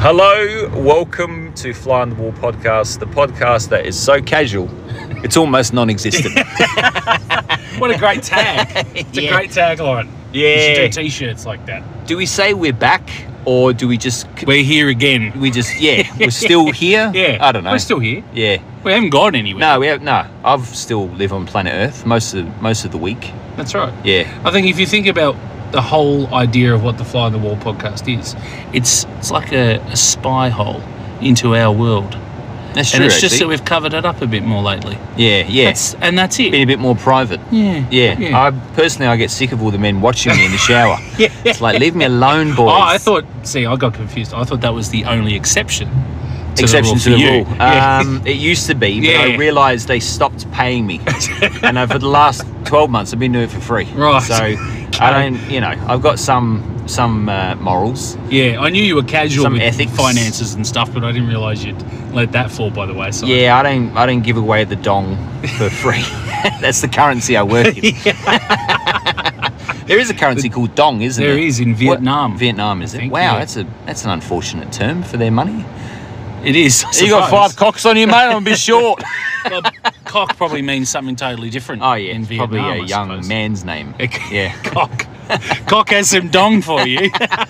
Hello, welcome to Fly on the Wall podcast, the podcast that is so casual, it's almost non-existent. What a great tag. It's a great tagline. Yeah. You should do t-shirts like that. Do we say we're back, or do we just... We're here again. we're still here? Yeah. I don't know. We're still here. Yeah. We haven't gone anywhere. No, I've still live on planet Earth most of the week. That's right. Yeah. I think if you think about the whole idea of what the Fly on the Wall podcast is, it's like a spy hole into our world. That's true, And it's actually. just that we've covered it up a bit more lately. Yeah. That's it. Been a bit more private. Yeah. I get sick of all the men watching me in the shower. It's like, leave me alone, boys. I got confused. I thought that was the only exception to Exception to the the rule. rule. For you. It used to be, but Yeah. I realised they stopped paying me, and over the last 12 months, I've been doing it for free. Right. So I don't, I've got some morals. Yeah, I knew you were casual Some with ethics. finances and stuff, but I didn't realise you'd let that fall by the wayside. Yeah, I don't give away the dong for free. That's the currency I work in. There is a currency called dong, isn't There there? is in Vietnam. Vietnam, is I it? think, Wow, yeah. that's an unfortunate term for their money. It is. I You got suppose. 5 cocks on you, mate. I'm a bit short. Well, cock probably means something totally different. Oh yeah, in it's Vietnam, probably a I young suppose. man's name. Yeah. Cock. Cock has some dong for you.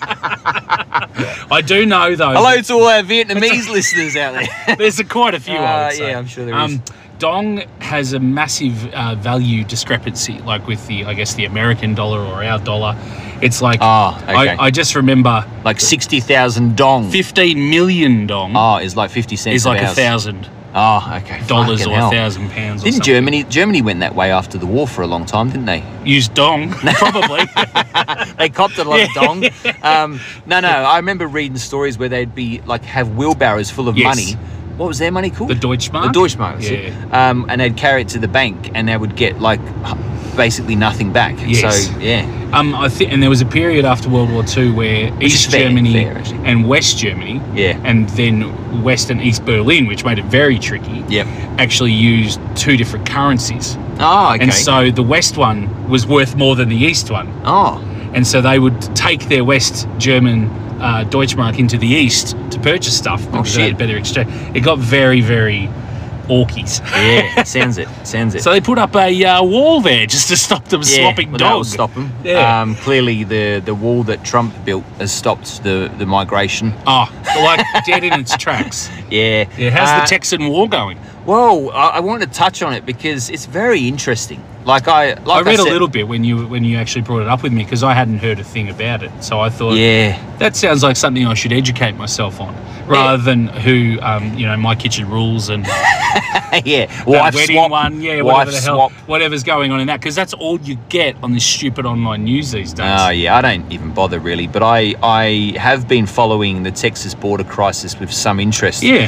I do know though. Hello to all our Vietnamese listeners out there. There's quite a few. I would say. Yeah, I'm sure there is. Dong has a massive value discrepancy, like with the American dollar or our dollar. It's like okay. I just remember Like 60,000 dong. 15 million dong Is like 50 cents. is like of ours. $1,000 Okay. or Fucking hell. £1,000 or Didn't something. Germany went that way after the war for a long time, didn't they? Use dong probably. They copped a lot of dong. No, I remember reading stories where they'd be like have wheelbarrows full of Yes. money. What was their money called? The Deutschmark. The Deutschmark. That's it. And they'd carry it to the bank, and they would get like basically nothing back. Yes. So yeah. And there was a period after World War II where is East fair, Germany actually. and West Germany, Yeah. and then West and East Berlin, which made it very tricky, Yep. actually used two different currencies. Oh, okay. And so the West one was worth more than the East one. And so they would take their West German Deutschmark into the East to purchase stuff because they had shit. better exchange. It got very, very orkies. Yeah, sounds it. So they put up a wall there just to stop them swapping well, that will dogs. stop them. Yeah. Clearly, the wall that Trump built has stopped the migration. Like dead in its tracks. Yeah. Yeah, how's the Texan war going? Well, I wanted to touch on it because it's very interesting. I read said, a little bit when you actually brought it up with me because I hadn't heard a thing about it. So I thought, Yeah. that sounds like something I should educate myself on, rather than who, My Kitchen Rules and Yeah. that Wife wedding swap. one, whatever Wife the hell, swap. whatever's going on in that, because that's all you get on this stupid online news these days. Yeah, I don't even bother really, but I have been following the Texas border crisis with some interest. Yeah,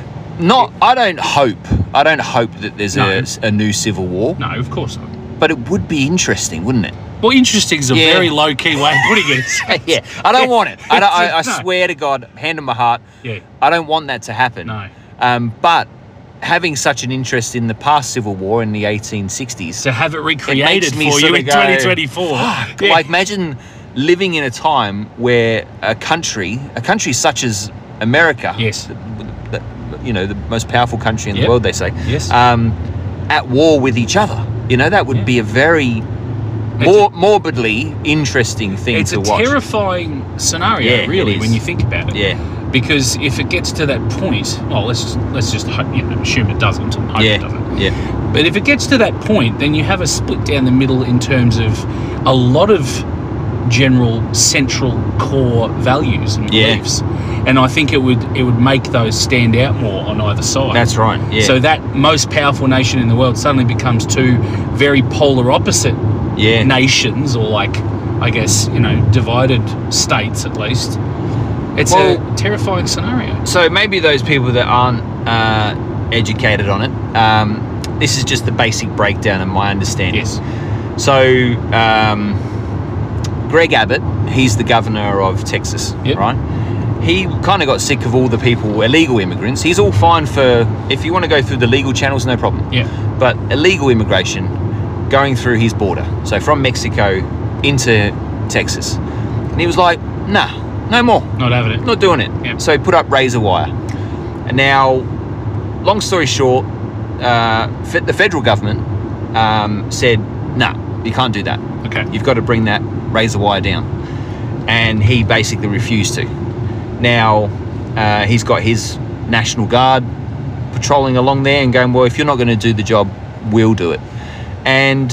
I don't hope that there's a new civil war, no, of course not. but it would be interesting, wouldn't it? Well, interesting is a Yeah. very low key way of putting it. Yeah, I don't want it. I No. swear to God, hand on my heart, Yeah, I don't want that to happen. no. But having such an interest in the past civil war in the 1860s, To have it recreated me for sort you of in go, 2024. Yeah. like imagine living in a time where a country such as America, Yes. the most powerful country in the Yep. world, they say, Yes. at war with each other. That would Yeah. be a very morbidly interesting thing It's to a watch. terrifying scenario, Yeah, it really, is. when you think about it. Yeah, Because if it gets to that point, well, let's just hope, assume it doesn't and hope yeah, it doesn't. yeah, But if it gets to that point, then you have a split down the middle in terms of a lot of general central core values and Yeah. beliefs. And I think it would make those stand out more on either side. that's right. Yeah, So that most powerful nation in the world suddenly becomes two very polar opposite yeah, nations, or divided states at least. It's a terrifying scenario. So maybe those people that aren't educated on it, this is just the basic breakdown of my understanding. Yes. So Greg Abbott, he's the governor of Texas, Yep. right? He kind of got sick of all the people, illegal immigrants. He's all fine for, if you want to go through the legal channels, no problem. Yeah. But illegal immigration going through his border, so from Mexico into Texas. And he was like, nah, No more. Not having it. Not doing it. Yep. So he put up razor wire. And now, long story short, the federal government said, no, you can't do that. Okay. You've got to bring that razor wire down. And he basically refused to. Now, he's got his National Guard patrolling along there and going, well, if you're not going to do the job, we'll do it. And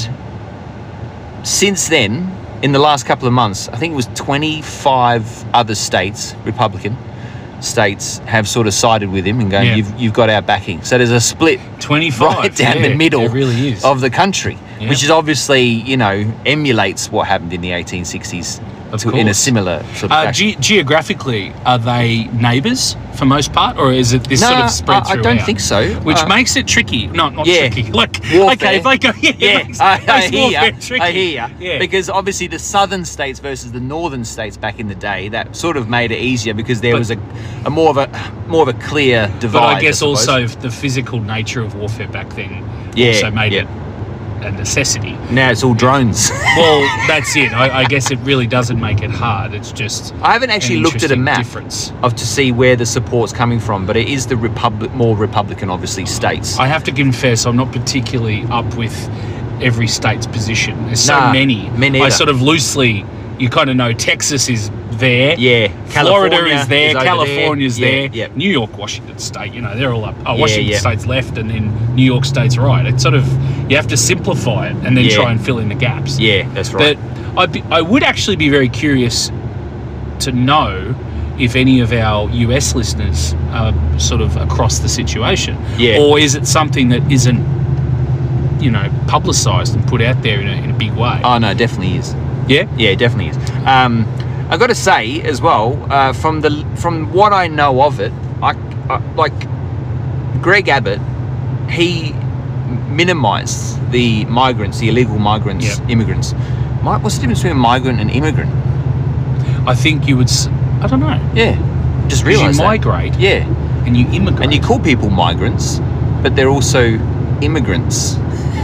since then, in the last couple of months, I think it was 25 other states, Republican states, have sort of sided with him and going, you've got our backing. So there's a split 25 right down the middle it really is. of the country, which is obviously, you know, emulates what happened in the 1860s in a similar sort of fashion. Geographically, are they neighbours for most part, or is it this sort of spread throughout? I don't think so. Which makes it tricky. No, not tricky. Like, warfare. okay, if I go, I hear you. Yeah. Because obviously the southern states versus the northern states back in the day, that sort of made it easier because there was a more of a clear divide. But I guess also the physical nature of warfare back then also made it a necessity. Now it's all drones. Well, that's it. I guess it really doesn't make it hard. It's just I haven't actually looked at a map to see where the support's coming from, but it is the more Republican, obviously, states. I have to confess, I'm not particularly up with every state's position. There's so many. Me neither. I sort of loosely, you kind of know Texas is there. Yeah. Florida is there. California's there. Yeah. New York, Washington State, you know, they're all up. Oh, Washington State's left and then New York State's right. It's sort of, you have to simplify it and then try and fill in the gaps. Yeah, that's right. But I would actually be very curious to know if any of our US listeners are sort of across the situation. Yeah. Or is it something that isn't, you know, publicised and put out there in a big way? Oh, no, it definitely is. Yeah? Yeah, it definitely is. I've got to say as well, from what I know of it, I like Greg Abbott, he minimised the migrants, the illegal migrants, immigrants. What's the difference between a migrant and immigrant? I think you would, I don't know. Yeah, just realise you migrate. Yeah. And you immigrate. And you call people migrants, but they're also immigrants.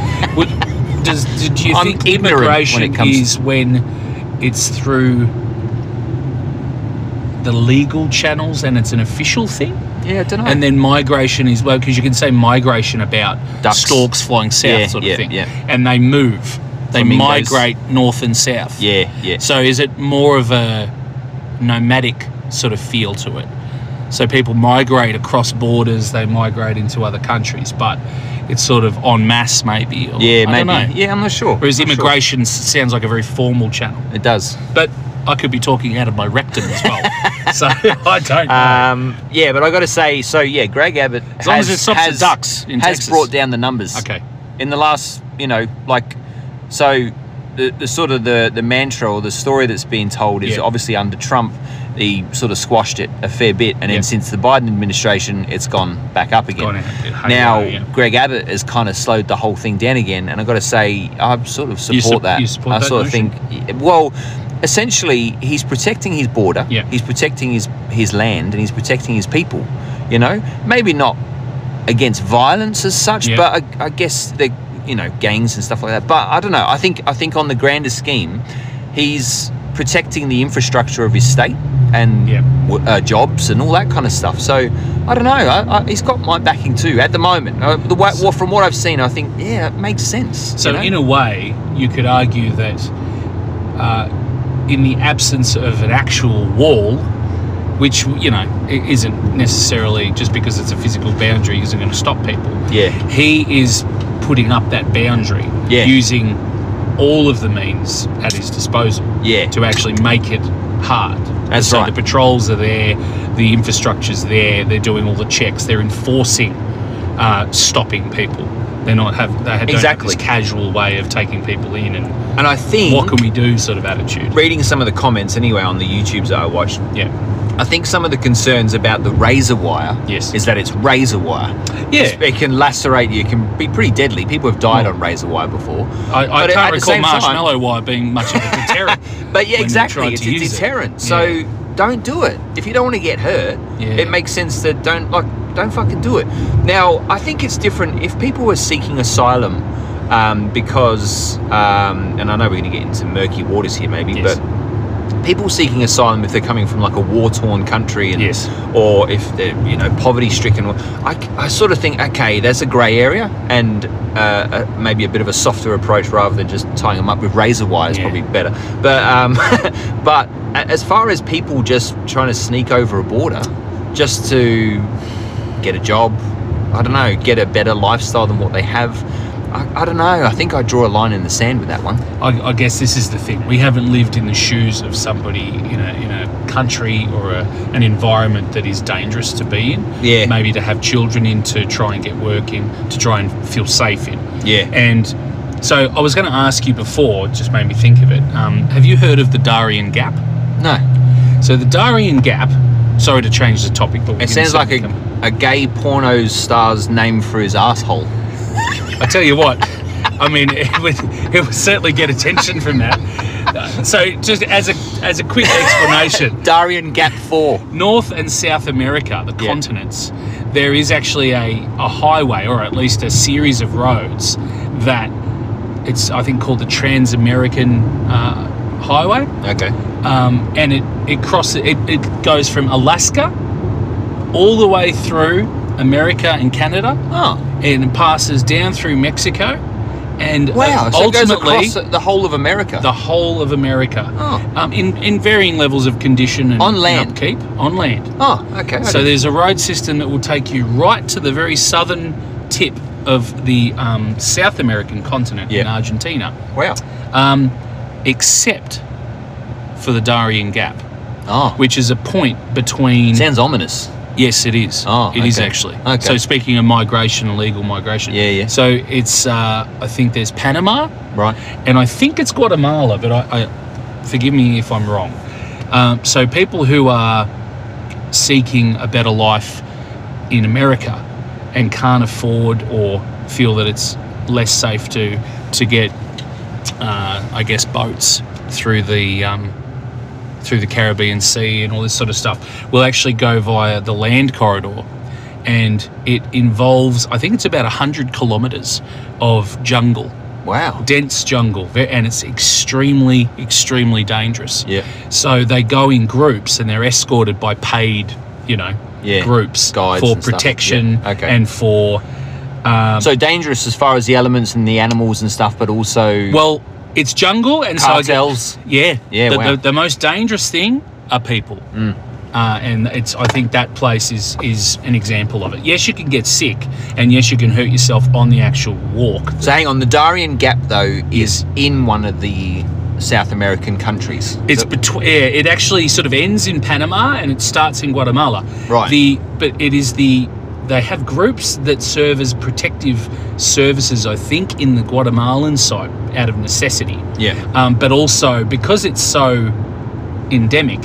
Do you think immigration is when it's through the legal channels and it's an official thing? Yeah, I don't know. And then migration is, well, because you can say migration about ducks, storks flying south sort of thing. Yeah. And they move. They migrate north and south. Yeah. So is it more of a nomadic sort of feel to it? So people migrate across borders, they migrate into other countries, but it's sort of en masse maybe. Or, maybe. I don't know. Yeah, I'm not sure. Whereas immigration sounds like a very formal channel. It does. But I could be talking out of my rectum as well. So I don't know. Yeah, but I got to say, Greg Abbott as long as it stops the ducks in Texas. Brought down the numbers. Okay. In the last, the sort of the mantra or the story that's being told is obviously under Trump, he sort of squashed it a fair bit, and then since the Biden administration, it's gone back up again. Greg Abbott has kind of slowed the whole thing down again, and I've got to say, I sort of support that. You support that sort notion? of think, well, essentially, he's protecting his border, he's protecting his land, and he's protecting his people. You know, maybe not against violence as such, but I guess the gangs and stuff like that. But I don't know. I think on the grander scheme, he's protecting the infrastructure of his state and jobs and all that kind of stuff. So I don't know. He's got my backing too at the moment. From what I've seen, I think it makes sense. So in a way, you could argue that in the absence of an actual wall, which it isn't necessarily just because it's a physical boundary isn't going to stop people. Yeah, he is putting up that boundary using all of the means at his disposal to actually make it hard. That's right. The patrols are there, the infrastructure's there, they're doing all the checks, they're enforcing stopping people. They don't have this casual way of taking people in, and I think what can we do sort of attitude. Reading some of the comments anyway on the YouTubes that I watched, I think some of the concerns about the razor wire is that it's razor wire. Yeah. It can lacerate you, it can be pretty deadly. People have died on razor wire before. I can't recall marshmallow wire being much of a deterrent. But exactly, it's a deterrent. So don't do it. If you don't want to get hurt, it makes sense that don't fucking do it. Now, I think it's different if people were seeking asylum because, and I know we're going to get into murky waters here maybe, but people seeking asylum, if they're coming from like a war-torn country, and, Yes. or if they're, you know, poverty-stricken, I sort of think, okay, there's a grey area, and maybe a bit of a softer approach rather than just tying them up with razor wire is probably better. But but as far as people just trying to sneak over a border just to get a job, I don't know, get a better lifestyle than what they have, I don't know. I think I draw a line in the sand with that one. I guess this is the thing. We haven't lived in the shoes of somebody in a country or an environment that is dangerous to be in. Yeah. Maybe to have children in, to try and get work in, to try and feel safe in. Yeah. And so I was going to ask you before, it just made me think of it. Have you heard of the Darien Gap? No. So the Darien Gap, sorry to change the topic, but It sounds like a gay porno star's name for his asshole. I tell you what, I mean, it would certainly get attention from that. So just as a quick explanation, Darien Gap 4. North and South America, the continents, there is actually a highway, or at least a series of roads that it's, I think, called the Trans-American Highway. Okay. And it goes from Alaska all the way through America and Canada. Oh. And it passes down through Mexico, and wow! So ultimately it goes across the whole of America. The whole of America. Oh. In varying levels of condition and on land. upkeep. On land. Oh, okay. So there's a road system that will take you right to the very southern tip of the South American continent in Argentina. Wow. Except for the Darien Gap. Oh. Which is a point between... Sounds ominous. Yes, it is. Oh, it is actually. Okay. So speaking of migration, illegal migration. Yeah. So it's, I think there's Panama. Right. And I think it's Guatemala, but I forgive me if I'm wrong. So people who are seeking a better life in America and can't afford or feel that it's less safe to get, I guess, boats through the Caribbean Sea and all this sort of stuff, will actually go via the land corridor. And it involves, I think it's about 100 kilometres of jungle. Wow. Dense jungle. And it's extremely, extremely dangerous. Yeah. So they go in groups and they're escorted by paid, groups guides for and protection and for... so dangerous as far as the elements and the animals and stuff, but also... Well, it's jungle, and cartels. So wow. The most dangerous thing are people, and I think that place is an example of it. Yes, you can get sick, and yes, you can hurt yourself on the actual walk. So hang on, the Darien Gap though is in one of the South American countries. It's between. Yeah, it actually sort of ends in Panama and it starts in Guatemala. Right. But it is the. They have groups that serve as protective services, I think, in the Guatemalan side out of necessity. Yeah. But also because it's so endemic,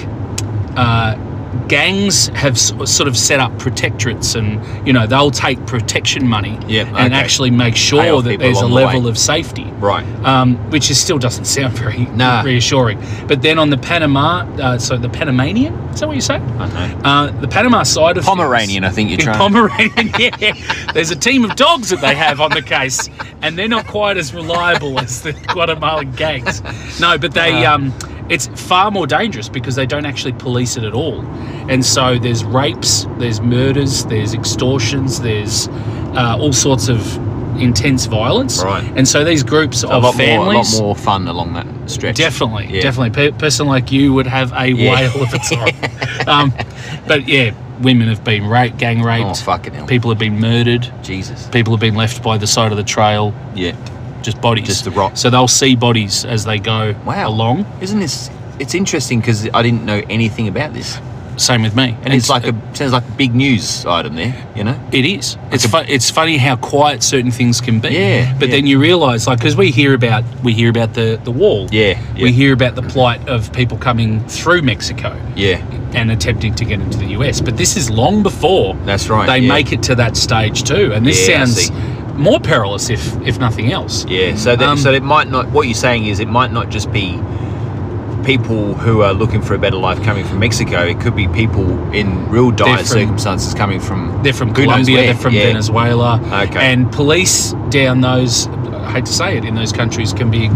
gangs have sort of set up protectorates, and they'll take protection money and actually make sure that there's a level of safety. Right. Which still doesn't sound very reassuring. But then on the Panama, so the Panamanian, is that what you say? I don't know. The Panama side of Pomeranian, things, I think you're trying. Pomeranian, yeah. There's a team of dogs that they have on the case, and they're not quite as reliable as the Guatemalan gangs. No, but they... it's far more dangerous because they don't actually police it at all. And so there's rapes, there's murders, there's extortions, there's all sorts of intense violence. Right. And so these groups of families... a lot more fun along that stretch. Definitely, definitely. A person like you would have a whale of a time. But yeah, women have been raped, gang raped. Oh, fucking hell. People have been murdered. Jesus. People have been left by the side of the trail. Yeah. Just bodies. Just the rot. So they'll see bodies as they go along. Isn't this... It's interesting because I didn't know anything about this. Same with me. And it's like sounds like a big news item there, It is. It's funny how quiet certain things can be. Yeah. But then you realise, because we hear about the wall. Yeah. We hear about the plight of people coming through Mexico. Yeah. And attempting to get into the US. But this is long before that's right. They make it to that stage too. And this sounds more perilous if nothing else. Yeah. So it might not. What you're saying is it might not just be people who are looking for a better life coming from Mexico. It could be people in real dire circumstances coming from... They're from Colombia, they're from Venezuela. Okay. And police down those, I hate to say it, in those countries can be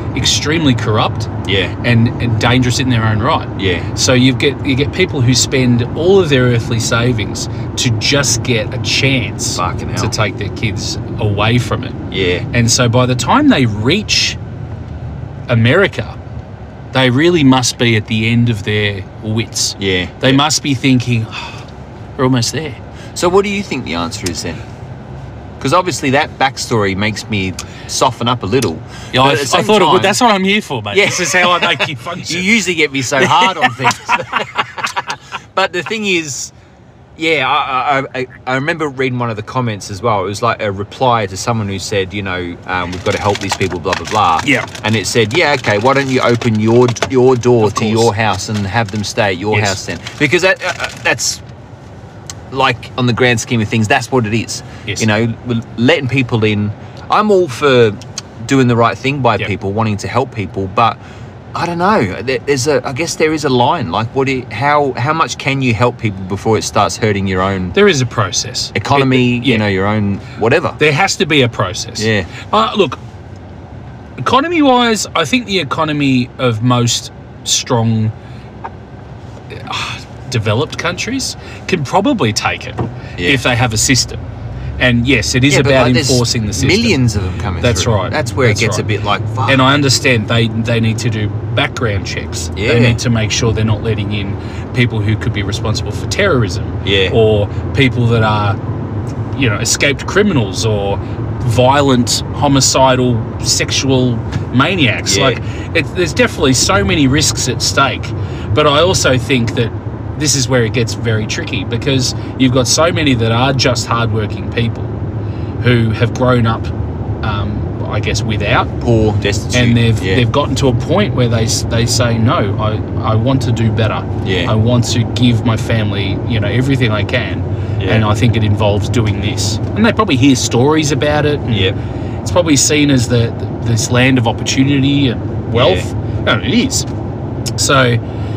extremely corrupt, and dangerous in their own right. Yeah. So you get people who spend all of their earthly savings to just get a chance to take their kids away from it. Yeah. And so by the time they reach America, they really must be at the end of their wits. Yeah. They must be thinking, we're almost there. So what do you think the answer is then? Because obviously that backstory makes me soften up a little. Yeah, I thought it would. That's what I'm here for, mate. Yeah. This is how I make you function. You usually get me so hard on things. But the thing is, I remember reading one of the comments as well. It was like a reply to someone who said, we've got to help these people, blah, blah, blah. Yeah. And it said, okay, why don't you open your door to your house and have them stay at your house then? Because that's... like on the grand scheme of things, that's what it is. Yes. Letting people in. I'm all for doing the right thing by people, wanting to help people, but I don't know. I guess there is a line. Like, how much can you help people before it starts hurting your own? There is a process. Economy, your own whatever. There has to be a process. Yeah. Look, economy-wise, I think the economy of most strong. Developed countries can probably take it if they have a system. And yes, it is about enforcing the system. Millions of them coming That's through. Right. That's where it gets a bit like, fuck. And I understand they need to do background checks. Yeah. They need to make sure they're not letting in people who could be responsible for terrorism. Yeah. Or people that are, escaped criminals or violent, homicidal, sexual maniacs. Yeah. There's definitely so many risks at stake. But I also think that this is where it gets very tricky, because you've got so many that are just hardworking people who have grown up, I guess, without, poor, destitute, and they've gotten to a point where they say, no, I want to do better. Yeah. I want to give my family, everything I can, and I think it involves doing this. And they probably hear stories about it. And it's probably seen as this land of opportunity and wealth. Yeah. And it is. So.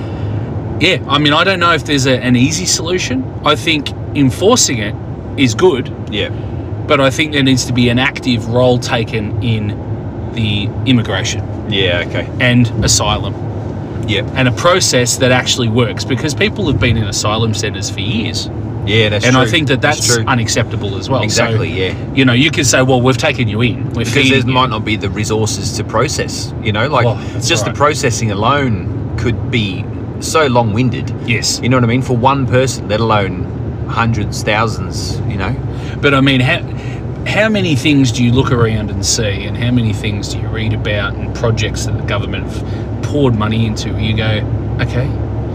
Yeah, I mean, I don't know if there's an easy solution. I think enforcing it is good. Yeah. But I think there needs to be an active role taken in the immigration. Yeah, okay. And asylum. Yeah. And a process that actually works, because people have been in asylum centres for years. Yeah, that's and true. I think that's unacceptable as well. Exactly, so, you could say, well, we've taken you in. Because there might not be the resources to process, the processing alone could be so long-winded. Yes. You know what I mean? For one person, let alone hundreds, thousands, But I mean, how many things do you look around and see, and how many things do you read about and projects that the government have poured money into? You go, okay,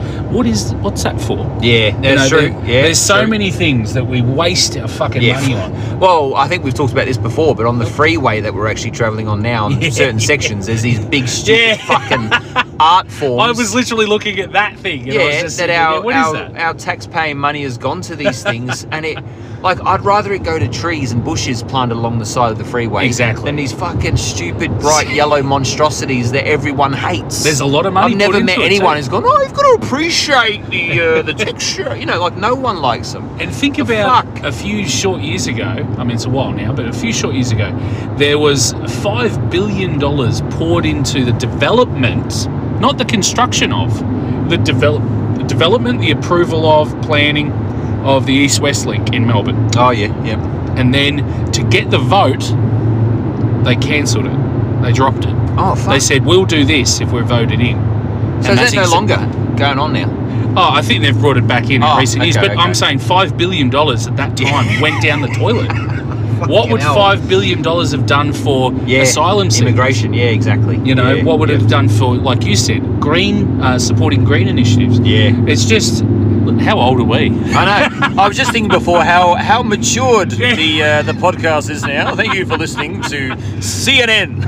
what's that for? Yeah, that's true. There's so many things that we waste our fucking money on. Well, I think we've talked about this before, but on the freeway that we're actually travelling on now, on certain sections, there's these big, stupid fucking art forms. I was literally looking at that thing. And I was just thinking, our tax-paying money has gone to these things, and I'd rather it go to trees and bushes planted along the side of the freeway than these fucking stupid bright yellow monstrosities that everyone hates. There's a lot of money. I've never met anyone who's gone, you've got to appreciate the texture. No one likes them. And think about a few short years ago. I mean, it's a while now, but a few short years ago, there was $5 billion poured into the development, not the construction of, the development, the approval of, planning of the East-West Link in Melbourne. Oh, yeah. And then to get the vote, they cancelled it. They dropped it. Oh, fuck. They said, we'll do this if we're voted in. So is that no longer going on now? Oh, I think they've brought it back in recent years. But I'm saying $5 billion at that time went down the toilet. What would $5 billion have done for asylum seekers? Immigration, exactly. What would it have done for, like you said, supporting green initiatives? Yeah. It's just, how old are we? I know. I was just thinking before how matured the podcast is now. Thank you for listening to CNN.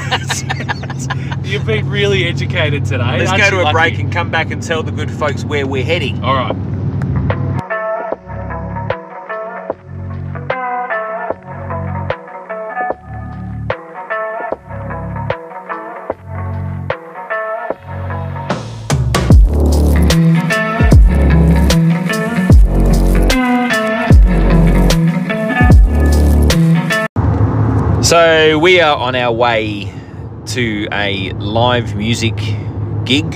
Yeah. You've been really educated today. Let's go to a break and come back and tell the good folks where we're heading. All right. So we are on our way to a live music gig,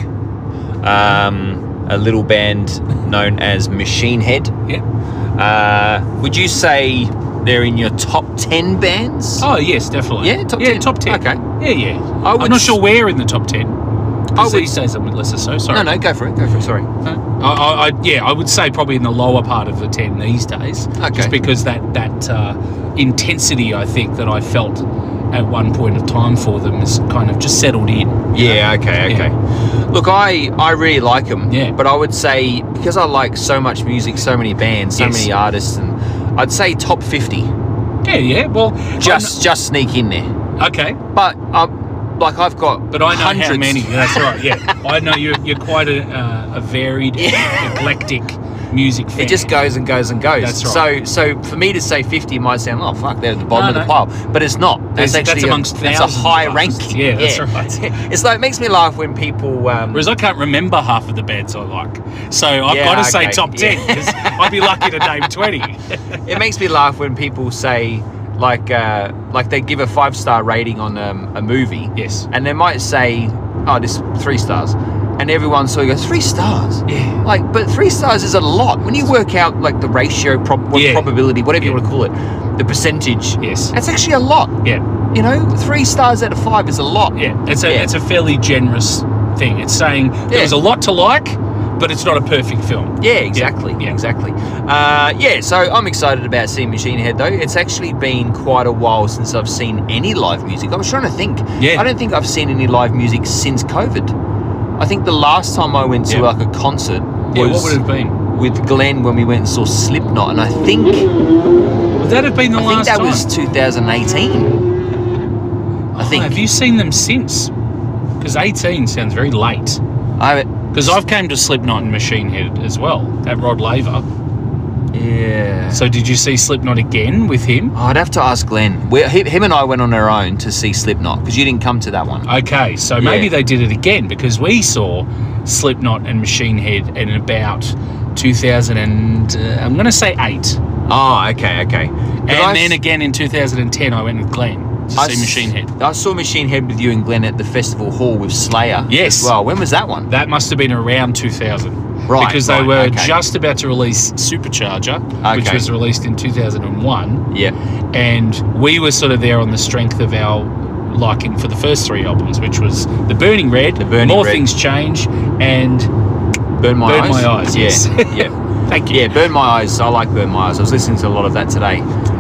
a little band known as Machine Head. Yeah. Would you say they're in your top 10 bands? Oh, yes, definitely. Yeah, top 10? Top 10. Okay. Yeah. I'm not sure where in the top 10. These days I'm lesser so. Sorry. No, go for it. Sorry. I would say probably in the lower part of the 10 these days. Okay. Just because that intensity, I think, that I felt at one point of time for them is kind of just settled in. Yeah, okay. Yeah. Look, I really like them. Yeah. But I would say, because I like so much music, so many bands, so many artists, and I'd say top 50. Yeah. Well, just sneak in there. Okay. But I've got. But I know hundreds. how many. That's right. Yeah. I know you're quite a varied, eclectic music fan. It just goes and goes and goes. That's right. So for me to say 50 might sound, oh fuck, they're at the bottom of the pile, but it's not. That's amongst thousands. It's a high ranking. Yeah, that's right. It's like, it makes me laugh when people. Whereas I can't remember half of the bands I like, so I've got to say top 10 because I'd be lucky to name 20. It makes me laugh when people say. Like they give a 5-star rating on a movie. Yes. And they might say, oh, this 3 stars. And everyone sort of goes, 3 stars? Yeah. Like, but 3 stars is a lot. When you work out, like, the ratio, probability, whatever you want to call it, the percentage. Yes. That's actually a lot. Yeah. You know, 3 stars out of 5 is a lot. Yeah. It's a fairly generous thing. It's saying there's a lot to like, but it's not a perfect film. Yeah, exactly. Yeah. Exactly. So I'm excited about seeing Machine Head, though. It's actually been quite a while since I've seen any live music. I was trying to think. Yeah. I don't think I've seen any live music since COVID. I think the last time I went to like a concert was what would it have been? With Glenn when we went and saw Slipknot, and I think would that have been the last time? I think that was 2018. I think. Have you seen them since? Because 18 sounds very late. Because I've came to Slipknot and Machine Head as well at Rod Laver. Yeah. So did you see Slipknot again with him? Oh, I'd have to ask Glenn. Him and I went on our own to see Slipknot because you didn't come to that one. Okay, so maybe they did it again because we saw Slipknot and Machine Head in about 2000 and I'm going to say 8. Oh, okay. And then again in 2010 I went with Glenn. To see Machine Head. I saw Machine Head with you and Glenn at the festival hall with Slayer. Yes. As well. When was that one? That must have been around 2000. Right. Because they were just about to release Supercharger, which was released in 2001. Yeah. And we were sort of there on the strength of our liking for the first 3 albums, which was The Burning Red, More Things Change, and Burn My Eyes. Yes. Yeah. Thank you. Yeah, Burn My Eyes. I like Burn My Eyes. I was listening to a lot of that today.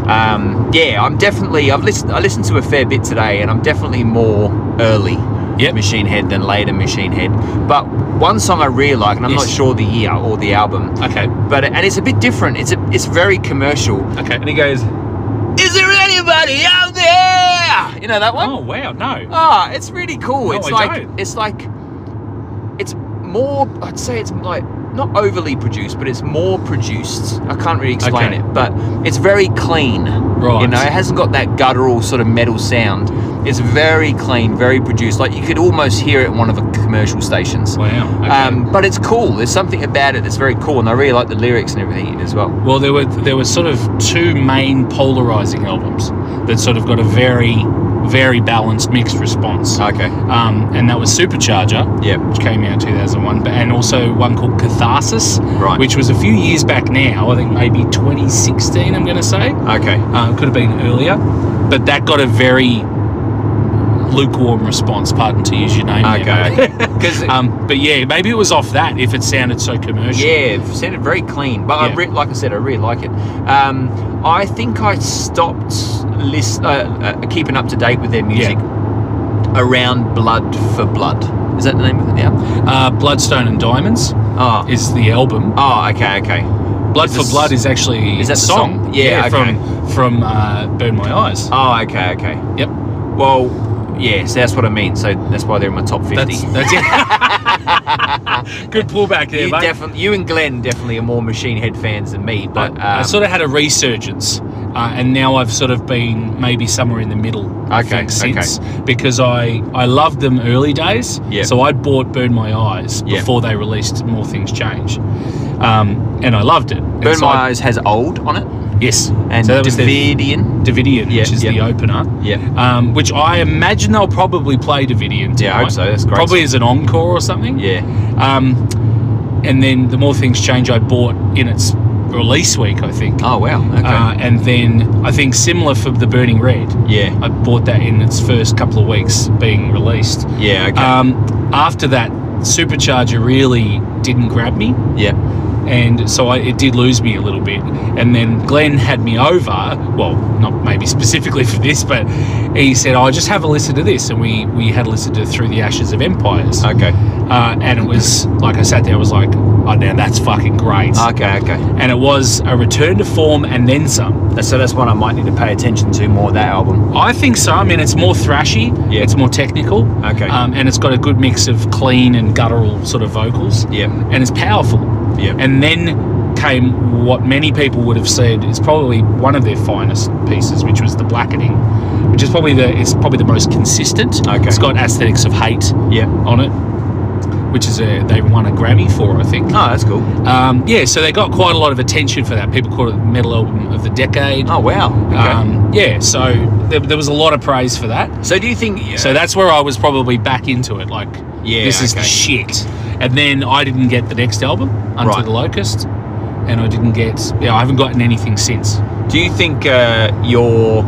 I listened to a fair bit today, and I'm definitely more early Machine Head than later Machine Head. But one song I really like, and I'm not sure the year or the album. Okay. And it's a bit different. It's very commercial. Okay. And he goes, "Is there anybody out there?" You know that one? Oh wow, no. Ah, it's really cool. No, It's more. I'd say it's like. Not overly produced, but it's more produced. I can't really explain it, but it's very clean. Right. You know, it hasn't got that guttural sort of metal sound. It's very clean, very produced. Like you could almost hear it in one of the commercial stations. Wow. Okay. But it's cool. There's something about it that's very cool, and I really like the lyrics and everything as well. Well, there were sort of 2 main polarizing albums that sort of got a very, very balanced mixed response. Okay. And that was Supercharger, which came out in 2001, and also one called Catharsis, which was a few years back now. I think maybe 2016. I'm going to say. Okay. Could have been earlier, but that got a very lukewarm response. Pardon to use your name. Okay. But yeah, maybe it was off that if it sounded so commercial. Yeah, it sounded very clean. But like I said, I really like it. I think I stopped keeping up to date with their music around Blood for Blood. Is that the name of it now? Bloodstone and Diamonds is the album. Oh, okay. Blood for Blood is actually the song? Yeah, from Burn My Eyes. Oh, okay. Yep. Well, yeah, so that's what I mean. So that's why they're in my top 50. That's it. Good pullback there, mate. You and Glenn definitely are more Machine Head fans than me. But I sort of had a resurgence, and now I've sort of been maybe somewhere in the middle. Since because I loved them early days. Yeah. So I bought Burn My Eyes before they released More Things Change, and I loved it. Burn My Eyes has Old on it. Yes. And so that was Davidian. Davidian, which is the opener. Yeah. Which I imagine they'll probably play Davidian tonight. Yeah, I hope so. That's great. Probably as an encore or something. Yeah. And then The More Things Change I bought in its release week, I think. Oh, wow. Okay. And then I think similar for The Burning Red. Yeah. I bought that in its first couple of weeks being released. Yeah, okay. After that, Supercharger really didn't grab me. Yeah. And so it did lose me a little bit. And then Glenn had me over, well, not maybe specifically for this, but he said, "Oh, just have a listen to this." And we had a listen to Through the Ashes of Empires. Okay. And it was, like I sat there, I was like, oh, damn, that's fucking great. Okay. And it was a return to form and then some. So that's one I might need to pay attention to more, that album. I think so. I mean, it's more thrashy. Yeah. It's more technical. Okay. And it's got a good mix of clean and guttural sort of vocals. Yeah. And it's powerful. Yeah. And then came what many people would have said is probably one of their finest pieces, which was The Blackening, which is probably the most consistent. Okay. It's got Aesthetics of Hate on it, which is they won a Grammy for, I think. Oh, that's cool. So they got quite a lot of attention for that. People called it Metal Album of the Decade. Oh, wow. Okay. So there was a lot of praise for that. So do you think... So that's where I was probably back into it, like, this is the shit. And then I didn't get the next album, Unto the Locust, and I didn't get... I haven't gotten anything since. Do you think your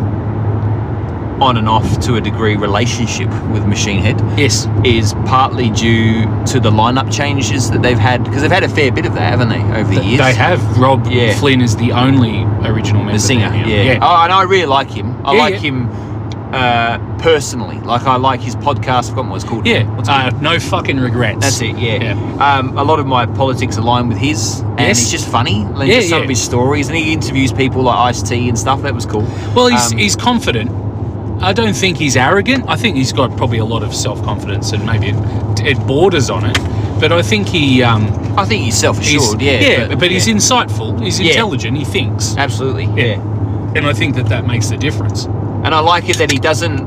on and off, to a degree, relationship with Machine Head is partly due to the lineup changes that they've had? Because they've had a fair bit of that, haven't they, over the years? They have. Rob Flynn is the only original member. The singer, yeah. Oh, and I really like him. I like him personally. Like, I like his podcast. I've forgotten what it's called. Yeah. No Fucking Regrets. That's it, a lot of my politics align with his, and he's just funny. Like, just some of his stories, and he interviews people like Ice-T and stuff. That was cool. Well, he's confident. I don't think he's arrogant. I think he's got probably a lot of self-confidence, and maybe it borders on it. But I think I think he's self-assured, but he's insightful. He's intelligent. He thinks. Absolutely, And I think that makes the difference. And I like it that he doesn't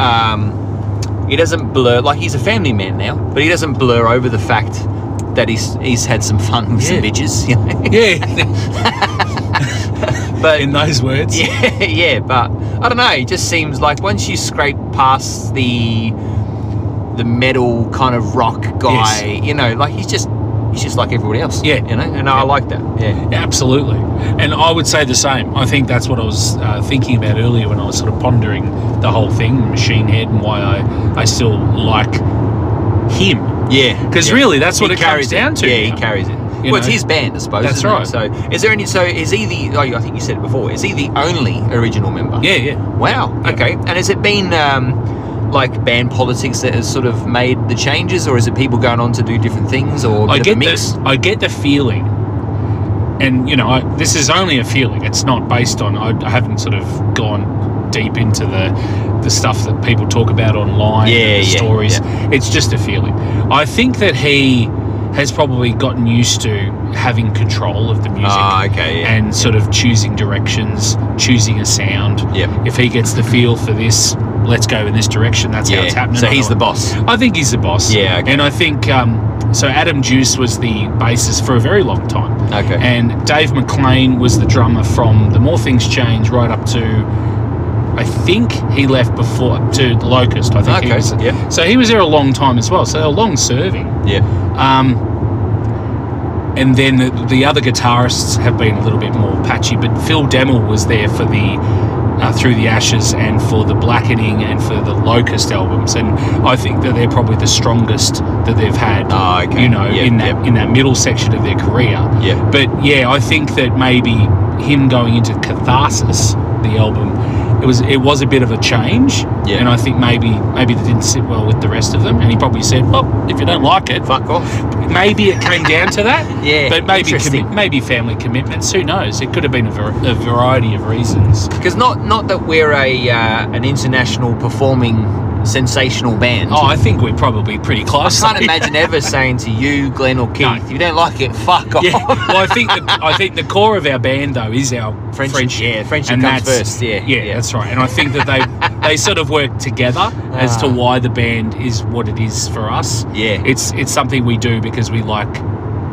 blur. Like, he's a family man now, but he doesn't blur over the fact that he's had some fun with some bitches. You know? But in those words, but I don't know. It just seems like once you scrape past the metal kind of rock guy, you know, like he's just like everybody else. You know, and I like that. Yeah, absolutely. And I would say the same. I think that's what I was thinking about earlier when I was sort of pondering the whole thing, Machine Head, and why I still like him. Yeah, because really, that's what it comes down to. Yeah, he carries it. Well, it's his band, I suppose. That's right. So, is there any? So, is he the? Oh, I think you said it before. Is he the only original member? Yeah. Wow. Yeah. Okay. And has it been like band politics that has sort of made the changes, or is it people going on to do different things, or a bit of a mix? I get the feeling, and you know, this is only a feeling. It's not based on. I haven't sort of gone deep into the stuff that people talk about online. The stories. Yeah. It's just a feeling. I think that he has probably gotten used to having control of the music and sort of choosing directions, choosing a sound. If he gets the feel for this, let's go in this direction. That's how it's happening. So he's the boss. I think he's the boss. Yeah, okay. And I think, so Adam Duce was the bassist for a very long time. Okay. And Dave McLean was the drummer from The More Things Change right up to, I think he left before to The Locust. I think he was. So he was there a long time as well. So they were long serving. And then the other guitarists have been a little bit more patchy, but Phil Demmel was there for the Through the Ashes and for The Blackening and for the Locust albums, and I think that they're probably the strongest that they've had. You know, in that middle section of their career. But I think that maybe him going into Catharsis, the album, it was a bit of a change, and I think maybe that didn't sit well with the rest of them, and he probably said, well, if you don't like it, fuck off. Maybe it came down to that. But maybe family commitments, who knows? It could have been a variety of reasons. Because not that we're an international performing sensational band. I think we're probably pretty close. I can't imagine ever saying to you, Glenn or Keith, if you don't like it, fuck off. Well, I think the core of our band though is our friendship. Yeah, friendship comes first. Yeah, that's right. And I think that they sort of work together as to why the band is what it is for us. Yeah, it's something we do because we like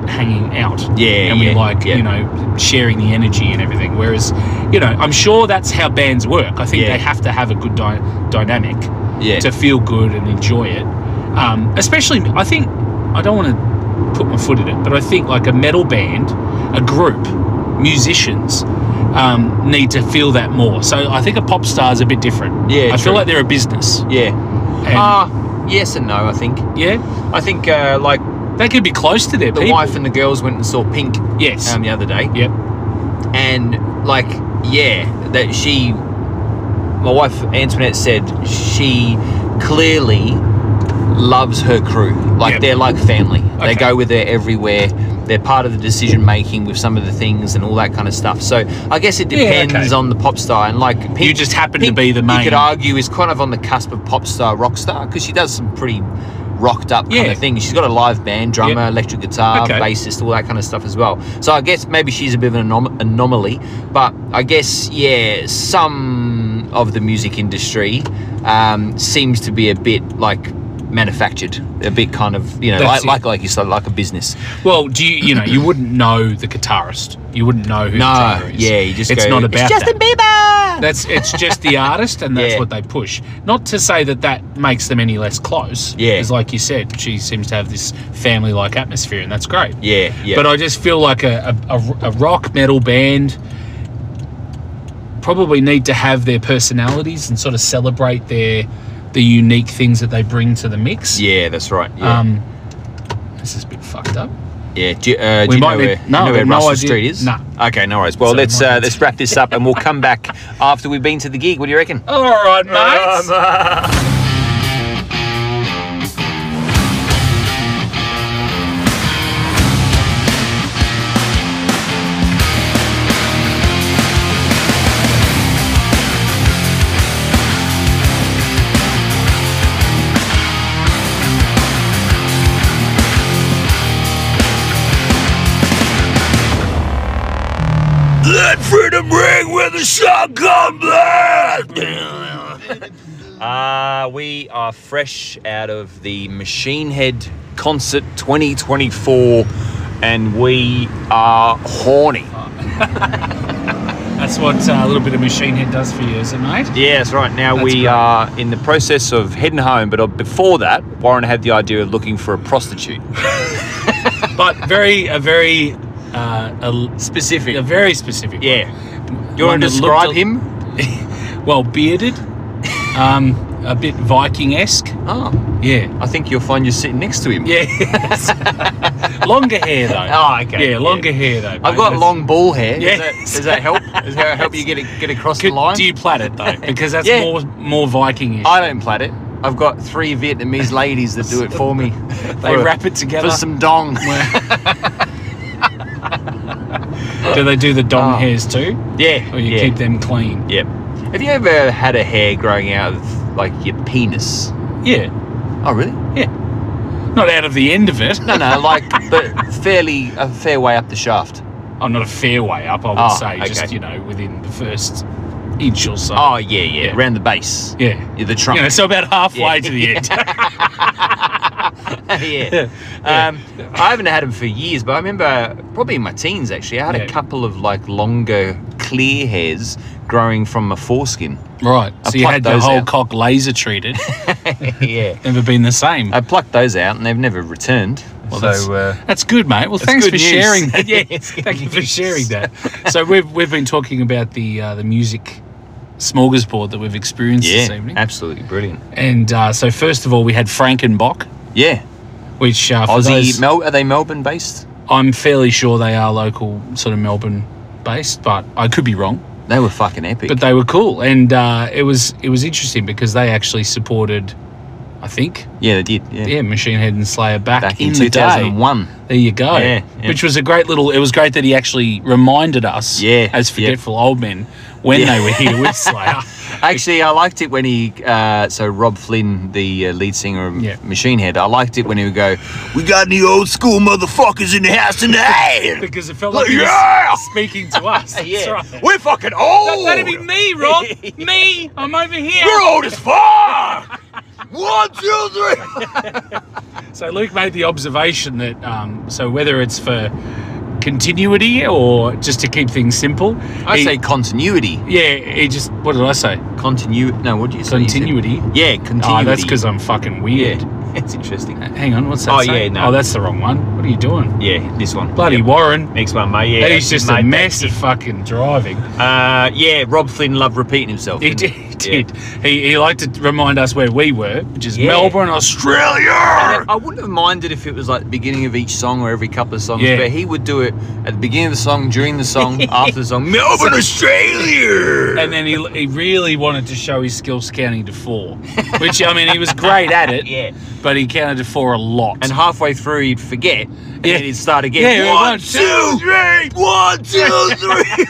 hanging out. Yeah, and we yeah, like yeah. you know, sharing the energy and everything. Whereas, you know, I'm sure that's how bands work. I think Yeah. they have to have a good dynamic Yeah. to feel good and enjoy it. Especially, I think, I don't want to put my foot in it, but I think like a metal band, a group, musicians need to feel that more. So I think a pop star is a bit different. Yeah, I feel true. like they're a business. Yeah. And, Yes and no, I think. yeah, I think, like, they could be close to their the people. wife and the girls went and saw Pink Yes. the other day. Yep. And, like, yeah, that my wife Antoinette said she clearly loves her crew. Like, Yep. they're like family. They Okay. go with her everywhere. They're part of the decision making with some of the things and all that kind of stuff. So I guess it Yeah, depends okay. on the pop star. And like Pink, You just happen to Pink, be the main. You could argue is kind of on the cusp of pop star, rock star, because she does some pretty rocked up kind Yeah. of things. She's got a live band, drummer, Yep. electric guitar, Okay. bassist, all that kind of stuff as well. So I guess maybe she's a bit of an anomaly. But I guess, yeah, some of the music industry seems to be a bit like manufactured, a bit kind of, you know, That's like you said, like a business. Well, you know, you wouldn't know the guitarist. You wouldn't know who the No, drummer is. yeah, you just it's go, not about it's Justin that. Bieber. It's just the artist, and that's Yeah. what they push. Not to say that makes them any less close. Yeah. Because like you said, she seems to have this family-like atmosphere, and that's great. Yeah, yeah. But I just feel like a rock metal band probably need to have their personalities and sort of celebrate the unique things that they bring to the mix. Yeah, that's right. Yeah, This is a bit fucked up. yeah. Do you we know might where, need- no, you know where no Russell idea. Street is? Nah. Okay, no worries. Well, So let's wrap this up, and we'll come back after we've been to the gig. What do you reckon? All right, mates. Let freedom ring with the shotgun blast. We are fresh out of the Machine Head Concert 2024, and we are horny. That's what a little bit of Machine Head does for you, isn't it, mate? Yeah, that's right. Now That's we great. are in the process of heading home, but before that, Warren had the idea of looking for a prostitute. But a very Specific. a very specific. Yeah. One. Do you want to One that looked describe him? Well, bearded, a bit Viking-esque. Oh, Yeah. I think you'll find you're sitting next to him. Yeah. Longer hair though. Oh, okay. Yeah, longer hair though. I've mate. got That's- long ball hair. Yeah. Does that help? Does that help you get across the line? Do you plait it though? Because that's Yeah. more Viking-ish. I don't plait it. I've got 3 Vietnamese ladies that do it for me. They wrap it together. for some dong. Do they do the dong Oh. hairs too? Yeah. Or you yeah. keep them clean? Yep. Have you ever had a hair growing out of like your penis? Yeah. Oh, really? Yeah. Not out of the end of it. No, like, but a fair way up the shaft. I'm not a fair way up, I would Oh, say. Just, okay. you know, within the first inch or so. Oh, yeah, Yeah. around the base. Yeah. Yeah, the trunk. You know, so about halfway Yeah. to the end. Yeah. I haven't had them for years, but I remember probably in my teens actually, I had Yeah. a couple of like longer clear hairs growing from my foreskin. Right. I So you plucked had the those whole out. cock laser treated. Yeah. Never been the same. I plucked those out and they've never returned. Well, so that's good, mate. Well, thanks good for news. sharing that. Yeah, It's good thank you for news. sharing that. So we've been talking about the music smorgasbord that we've experienced this yeah, evening. absolutely brilliant. And so first of all, we had Frankenbach, Yeah. which for Aussie, those, are they Melbourne based? I'm fairly sure they are local, sort of Melbourne based, but I could be wrong. They were fucking epic. But they were cool, and it was interesting because they actually supported, I think, yeah, they did. Yeah. Machine Head and Slayer back in the day. 2001. There you go. Yeah, yeah. Which was a great little. It was great that he actually reminded us, Yeah, as forgetful old men, when Yeah. they were here with Slayer. Actually, I liked it when he, so Rob Flynn, the lead singer of Yeah. Machine Head, I liked it when he would go, "We got any old school motherfuckers in the house tonight." Because it felt like he Yeah! was speaking to us. That's Yeah, right. we're fucking old. That'd be me, Rob. Me. I'm over here. You're old as fuck. 1, 2, 3. So Luke made the observation that so whether it's for continuity or just to keep things simple, I say continuity. Yeah, he just, what did I say? No, what did you say? Continuity. Yeah, continuity. Oh, that's because I'm fucking weird. Yeah. It's interesting. Hang on, what's that? Yeah, no. Oh, that's the wrong one. What are you doing? Yeah, this one. Bloody Warren. Next one, mate. Yeah, he's just a mess of fucking driving. Yeah, Rob Flynn loved repeating himself. He did. He liked to remind us where we were, which is Melbourne, Australia. And I wouldn't have minded if it was like the beginning of each song or every couple of songs, but he would do it at the beginning of the song, during the song, after the song. Melbourne, Australia. And then he really wanted to show his skills counting to 4, which, I mean, he was great at it. Yeah. But he counted to 4 a lot. And halfway through, he'd forget. And then he'd start again. Yeah, 1, 2, 3. 1, 2,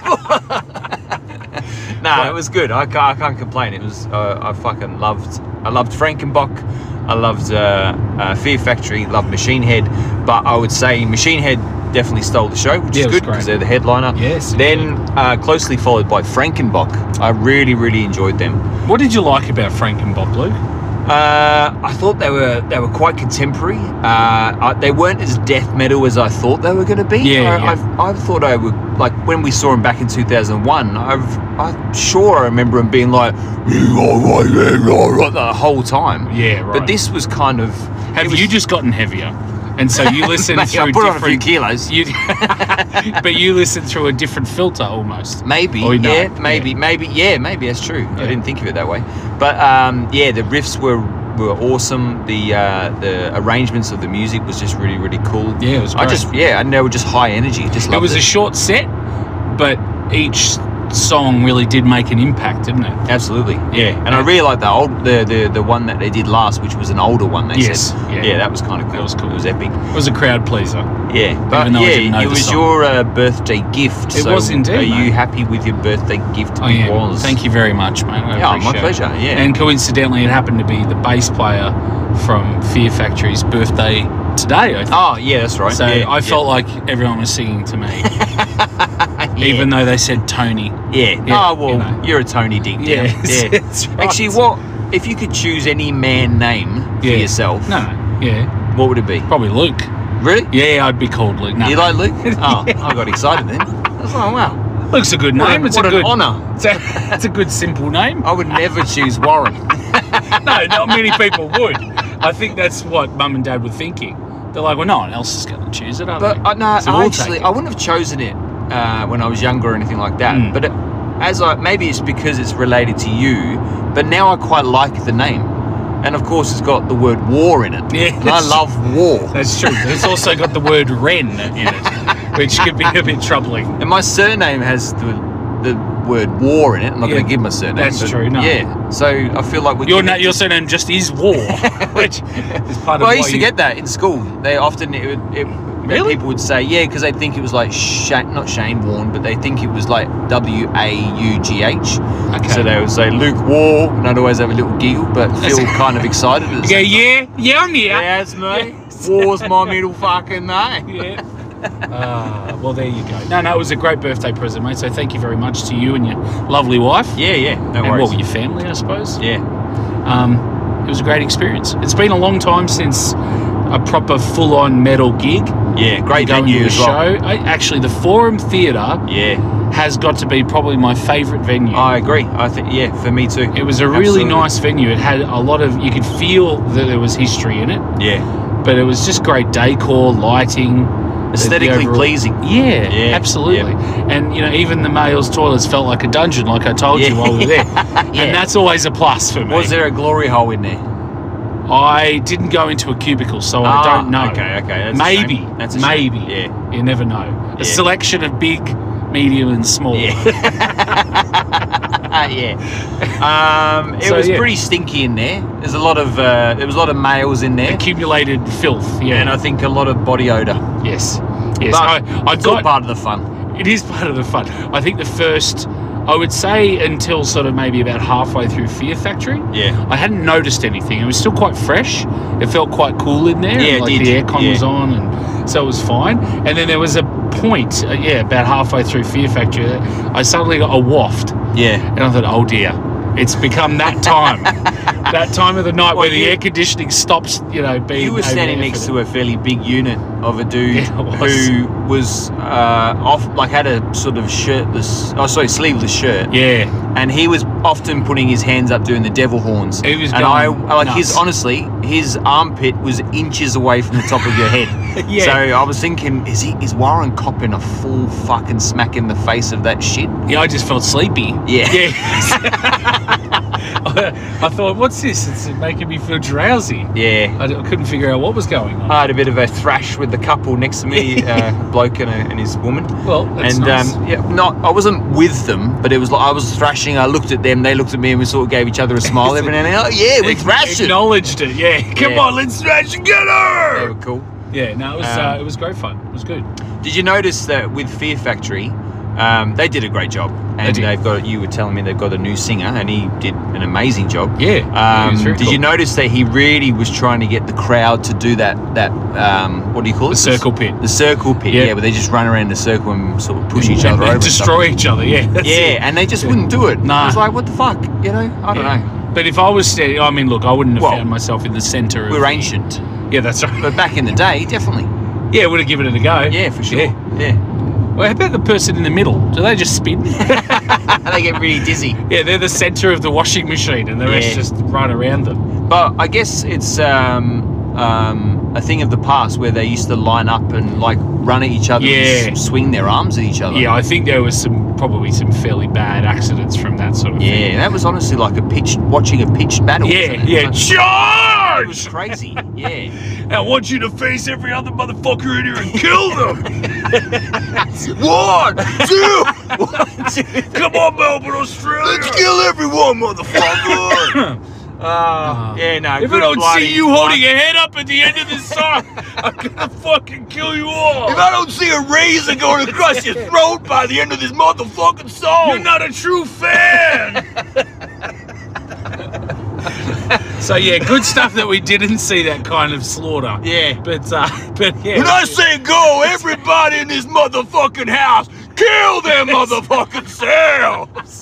3. Nah, it was good. I can't complain. It was. I loved Frankenbach. I loved Fear Factory. Loved Machine Head. But I would say Machine Head definitely stole the show, which is good because they're the headliner. Yes. Then closely followed by Frankenbach. I really, really enjoyed them. What did you like about Frankenbach, Luke? I thought they were quite contemporary. They weren't as death metal as I thought they were going to be. I thought I would, like when we saw them back in 2001. I'm sure I remember them being like the whole time. Yeah, right. But this was kind of. Have you just gotten heavier? And so you listen through I put on a few kilos. But you listen through a different filter almost. Maybe, maybe that's true. Yeah. I didn't think of it that way. But the riffs were awesome. The arrangements of the music was just really, really cool. Yeah, it was great. And they were just high energy. Just it was a short set, but each song really did make an impact, didn't it? Absolutely, yeah. And I really like the one that they did last, which was an older one. They said, that was kind of cool. That was cool. It was epic. It was a crowd pleaser. Yeah, but it was your birthday gift. It was indeed. Are you happy with your birthday gift? Was. Thank you very much, mate. My pleasure. Yeah. And coincidentally, it happened to be the bass player from Fear Factory's birthday today, I think. Oh, yeah, that's right. So I felt like everyone was singing to me. Even though they said Tony. Yeah. Oh, well, you're a Tony deep down. Yeah. That's right. Actually, if you could choose any man name for yourself? What would it be? Probably Luke. Really? Yeah, I'd be called Luke. No. You like Luke? Oh, I got excited then. I was like, wow. Luke's a good name. What an honour. It's a good, simple name. I would never choose Warren. No, not many people would. I think that's what Mum and Dad were thinking. They're like, well, no one else is going to choose it, are they? But I wouldn't have chosen it when I was younger or anything like that. But maybe it's because it's related to you, but now I quite like the name. And of course, it's got the word war in it. Yeah, and I love war. That's true. It's also got the word Wren in it, which could be a bit troubling. And my surname has the word war in it. I'm not going to give my surname. That's true. No. Yeah. So I feel like your surname just is war, which is part of. Well, I used to get that in school. They often really? People would say because they think it was like not Shane Warne, but they think it was like Waugh. Okay. So they would say Luke War, and I'd always have a little giggle, but feel kind of excited. I'm here. Yeah, it's me. Yes. War's my middle fucking name. Yeah. Well, there you go. No, it was a great birthday present, mate. So thank you very much to you and your lovely wife. Yeah. No and worries. Your family, I suppose. Yeah. It was a great experience. It's been a long time since a proper full-on metal gig. Yeah, great venue as well. Actually, the Forum Theatre has got to be probably my favourite venue. I agree. I think, for me too. It was a really nice venue. It had a lot of, you could feel that there was history in it. Yeah. But it was just great decor, lighting. Aesthetically pleasing. Yeah, absolutely. Yeah. And, even the male's toilets felt like a dungeon, like I told you while we were there. And that's always a plus for me. Was there a glory hole in there? I didn't go into a cubicle, so I don't know. Okay. That's maybe. That's a shame. Yeah. You never know. A selection of big, medium, and small. Yeah. It was pretty stinky in there. There was a lot of males in there. Accumulated filth. Yeah. And I think a lot of body odor. Yes. But it's all part of the fun. It is part of the fun. I think the first, I would say until sort of maybe about halfway through Fear Factory. Yeah. I hadn't noticed anything. It was still quite fresh. It felt quite cool in there. Yeah, the aircon was on, and so it was fine. And then there was a point, about halfway through Fear Factory, I suddenly got a waft. Yeah. And I thought, oh dear. It's become that time. That time of the night where the air conditioning stops, being. You were standing next to a fairly big unit of a dude who was had a sort of sleeveless shirt. Yeah. And he was often putting his hands up doing the devil horns. He was his armpit was inches away from the top of your head. Yeah. So I was thinking, is Warren copping a full fucking smack in the face of that shit? Yeah, I just felt sleepy. Yeah. I thought, what's this? It's making me feel drowsy. Yeah. I couldn't figure out what was going on. I had a bit of a thrash with the couple next to me, a bloke and his woman. Well, that's nice. I wasn't with them, but it was like I was thrashing. I looked at them, they looked at me, and we sort of gave each other a smile every now and then. Oh, yeah, we're thrashing. Acknowledged it, yeah. Come on, let's thrash together. They were cool. Yeah, no, it was great fun. It was good. Did you notice that with Fear Factory, they did a great job, and you were telling me they've got a new singer, and he did an amazing job. Yeah. Did you notice that he really was trying to get the crowd to do that what do you call it? The circle pit. The circle pit, yeah, where they just run around in a circle and sort of push each other over. Destroy each other, yeah. And they just wouldn't do it. Nah. I was like, what the fuck? I don't know. But if I was standing, I wouldn't have found myself in the centre of... We're ancient. Yeah, that's right. But back in the day, definitely. Yeah, would have given it a go. Yeah, for sure. Yeah. Well, how about the person in the middle? Do they just spin? They get really dizzy. Yeah, they're the centre of the washing machine and the rest just run around them. But I guess it's a thing of the past where they used to line up and run at each other and swing their arms at each other. Yeah, I think there was probably some fairly bad accidents from that sort of thing. Yeah, that was honestly like watching a pitched battle. Yeah. Charge! It was crazy, yeah. I want you to face every other motherfucker in here and kill them! 1, 2, 1, 2. Come on, Melbourne, Australia! Let's kill everyone, motherfucker! Yeah, no. If I don't see you holding a head up at the end of this song, I'm gonna fucking kill you all. If I don't see a razor going across your throat by the end of this motherfucking song, you're not a true fan. So yeah, good stuff that we didn't see that kind of slaughter. Yeah, but yeah. When I say go, everybody in this motherfucking house, kill their motherfucking selves.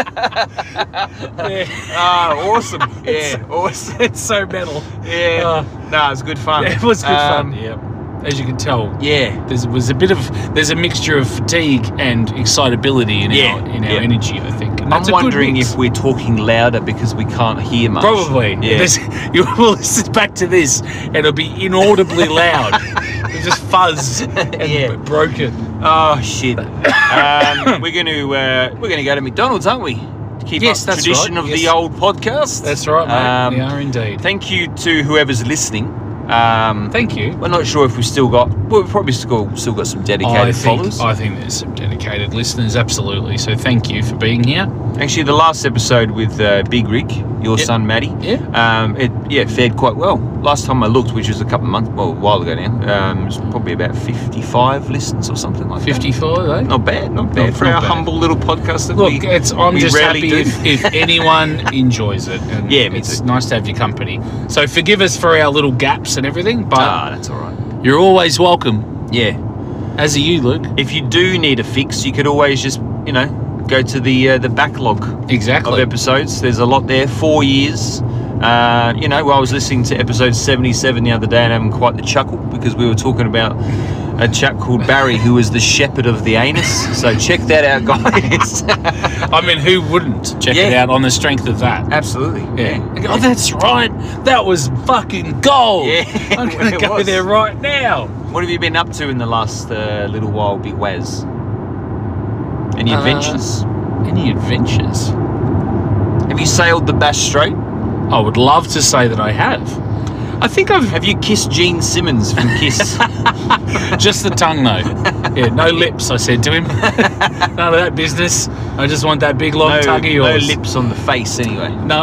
Awesome. Yeah, awesome. It's so metal. Yeah. No, it's good fun. Yeah, it was good fun. Yeah. As you can tell, there's a mixture of fatigue and excitability in our energy, I think. And I'm wondering if we're talking louder because we can't hear much. Probably. Yeah. You will listen back to this and it'll be inaudibly loud. It'll just fuzz and broken. Oh shit. We're gonna go to McDonald's, aren't we? To keep up the tradition of the old podcast. That's right, mate. We are indeed. Thank you to whoever's listening. Thank you. We're not sure if we've still got some dedicated followers. I think there's some dedicated listeners, absolutely. So thank you for being here. Actually, the last episode with Big Rick, your son Matty, it fared quite well. Last time I looked, which was a while ago now, it was probably about 55 listens or something like 55, that. 55, eh? Not bad for our humble little podcast. I'm just happy if anyone enjoys it. And it's nice to have your company. So forgive us for our little gaps and everything, but that's all right. You're always welcome. Yeah. As are you, Luke. If you do need a fix, you could always just, go to the backlog of episodes. There's a lot there. 4 years. I was listening to episode 77 the other day and having quite the chuckle because we were talking about a chap called Barry who was the shepherd of the anus. So check that out, guys. I mean, who wouldn't check it out on the strength of that? Absolutely. Yeah. Oh, that's right. That was fucking gold. Yeah. I'm going to go there right now. What have you been up to in the last little while, Big Waz? Any adventures? Any adventures? Have you sailed the Bass Strait? I would love to say that I have. I think Have you kissed Gene Simmons from Kiss? Just the tongue, though. Yeah, no lips, I said to him. None of that business. I just want that big, long tongue of yours. No lips on the face, anyway. No.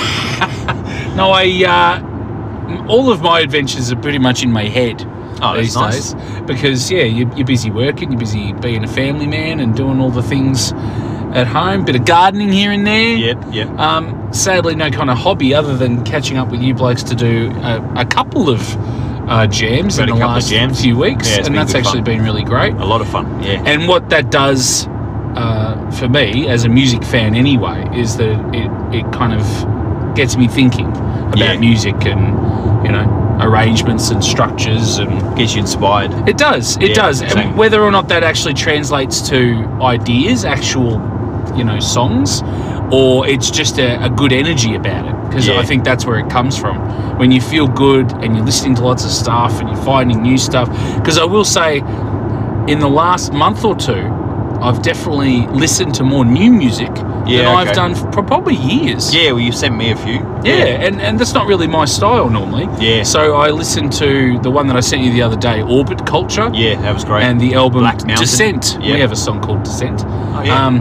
All of my adventures are pretty much in my head these days. Because, you're busy working, you're busy being a family man and doing all the things at home, bit of gardening here and there. Yep. Sadly, no kind of hobby other than catching up with you blokes to do a couple of jams in the last few weeks, and that's actually been really great. A lot of fun, yeah. And what that does for for me, as a music fan anyway, is that it kind of gets me thinking about music and, you know, arrangements and structures, and gets you inspired. It does. And whether or not that actually translates to ideas, actual, you know, songs, or it's just a good energy about it, because I think that's where it comes from. When you feel good and you're listening to lots of stuff and you're finding new stuff. Because I will say, in the last month or two, I've definitely listened to more new music than I've done for probably years. Yeah, well, you sent me a few. Yeah, and that's not really my style normally. Yeah. So I listened to the one that I sent you the other day, Orbit Culture. Yeah, that was great. And the album Black Mountain. Descent. Yeah. We have a song called Descent. Oh,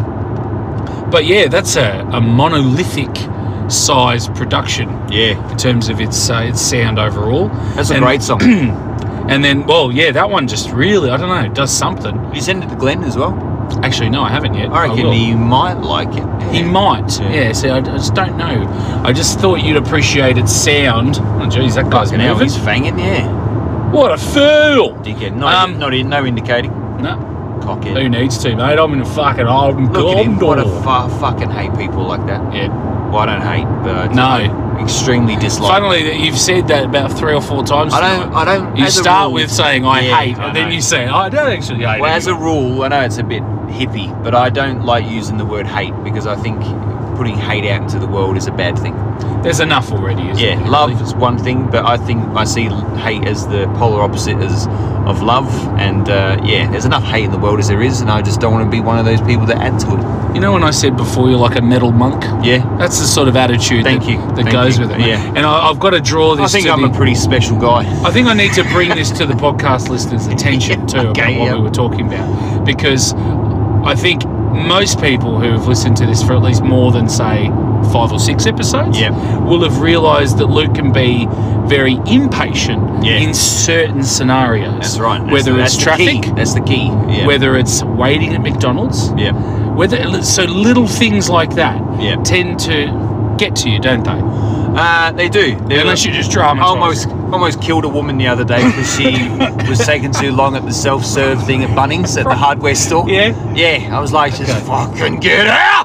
yeah. But yeah, that's a monolithic size production. Yeah. In terms of its sound overall. That's a great song. And then, well, yeah, that one just really, I don't know, does something. You send it to Glenn as well? Actually, no, I haven't yet. I reckon he might like it. Yeah. He might. Yeah, see, I just don't know. I just thought you'd appreciate its sound. Oh, geez, that guy's moving. He's fanging, yeah. What a fool! Dickhead. No indicating. No. Cockhead. Who needs to, mate? I'm in a fucking old Look at him. What a fucking hate people like that. Yeah. Well, I don't hate, but no. Extremely dislike. Funnily that you've said that about 3 or 4 times. I don't. You start with saying I hate, and then you say I don't actually hate. Well, as a rule, I know it's a bit hippie, but I don't like using the word hate, because I think putting hate out into the world is a bad thing. There's enough already, isn't there? Yeah, love is one thing, but I think I see hate as the polar opposite of love, and there's enough hate in the world as there is, and I just don't want to be one of those people that add to it. You know when I said before you're like a metal monk? Yeah. That's the sort of attitude that goes with it. Yeah. And I've got to draw this. I think I'm a pretty special guy. I think I need to bring this to the podcast listeners' attention too, about what we were talking about, because I think most people who have listened to this for at least more than, say, 5 or 6 episodes will have realised that Luke can be very impatient in certain scenarios. That's right. Whether it's traffic. That's the key. Yeah. Whether it's waiting at McDonald's. Yeah. So little things like that tend to get to you, don't they? They do. Unless you just dramatise. Almost killed a woman the other day because she was taking too long at the self-serve thing at Bunnings at the hardware store. Yeah? Yeah, I was like, just fucking get out!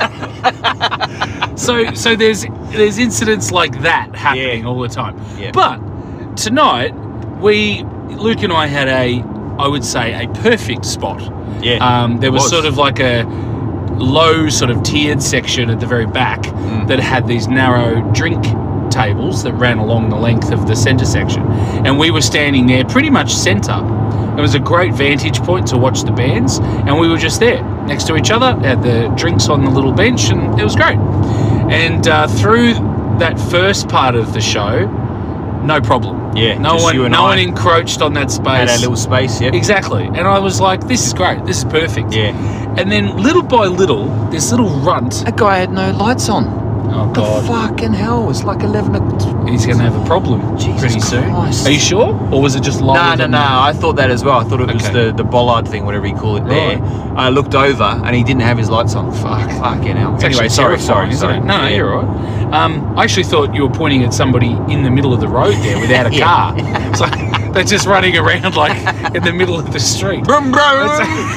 So there's incidents like that happening all the time. Yeah. But tonight, Luke and I had I would say, a perfect spot. Yeah. There was sort of like a low sort of tiered section at the very back that had these narrow drink tables that ran along the length of the centre section, and we were standing there pretty much centre. It was a great vantage point to watch the bands, and we were just there next to each other, had the drinks on the little bench, and it was great. And through that first part of the show, no problem. Yeah, no one encroached on that space. Had our little space, yeah. Exactly. And I was like, this is great. This is perfect. Yeah. And then little by little, this little runt. That guy had no lights on. Oh, God. The fucking hell. It's like 11 o'clock. He's going to have a problem pretty soon. Christ. Are you sure? Or was it just lower? No. I thought that as well. I thought it was the bollard thing, whatever you call it there. Right. I looked over and he didn't have his lights on. Fucking hell. Anyway, sorry. No, you're all right. I actually thought you were pointing at somebody in the middle of the road there without a car. So they're just running around like in the middle of the street. Brum, brum.